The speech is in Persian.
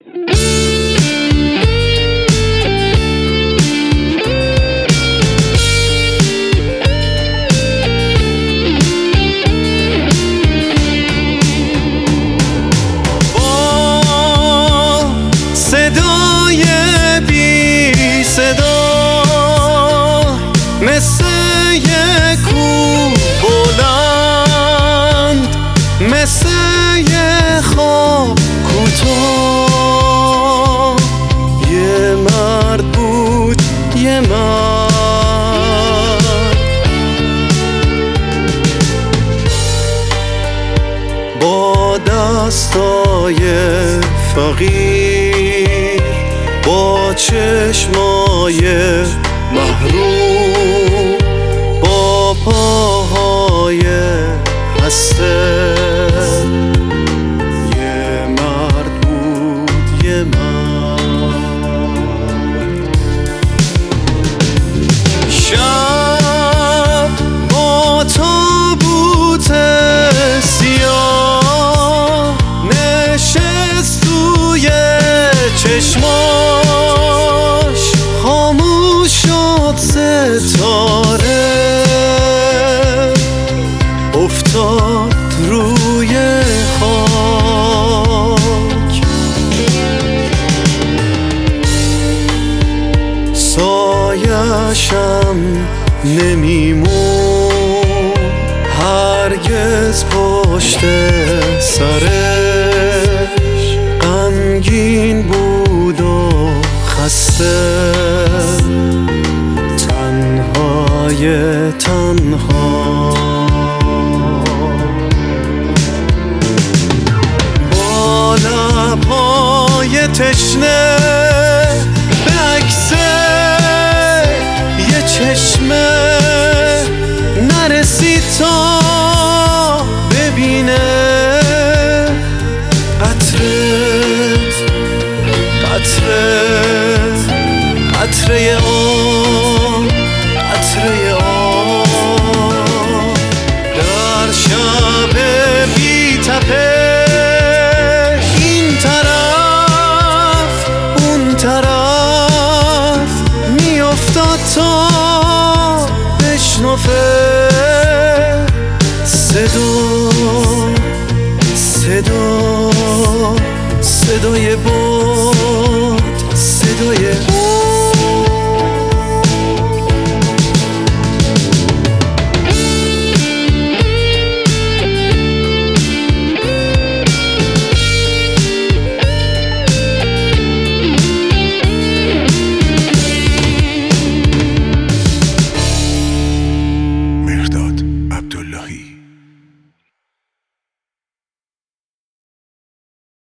صدای بی صدا مثل یه کوه بلند، مثل یه خواب کوتاه، یه مرد بود، یه مرد با دستای فقیر، با چشمای محروم، با پاهای خسته، یه مرد بود، یه مرد. شب با تابوت سیاه نشست توی چشماش، خاموش شد ستاره، افتاد روی خاک. سایه‌شم نمیمون هرگز پشت سرش، غمگین بود و خسته، تنهای تنها، با لبهای تشنه به عکس یه چشمه نرسید تا ببینه قطره قطره قطره آب، قطره آب در شب بی تپش، این طرف اون طرف میافتاد تا بشنفه صدای باد، صدای